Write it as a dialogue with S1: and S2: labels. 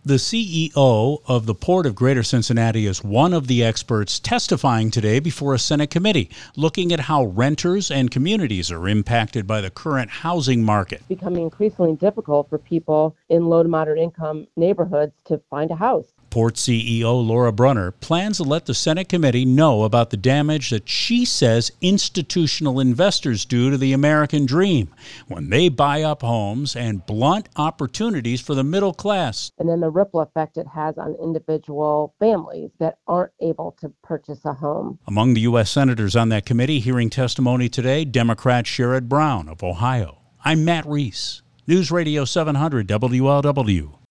S1: The CEO of the Port of Greater Cincinnati is one of the experts testifying today before a Senate committee, looking at how renters and communities are impacted by the current housing market.
S2: It's becoming increasingly difficult for people in low to moderate income neighborhoods to find a house.
S1: Port CEO Laura Brunner plans to let the Senate committee know about the damage that she says institutional investors do to the American dream when they buy up homes and blunt opportunities for the middle class.
S2: And then the ripple effect it has on individual families that aren't able to purchase a home.
S1: Among the U.S. senators on that committee hearing testimony today, Democrat Sherrod Brown of Ohio. I'm Matt Reese, News Radio 700 WLW.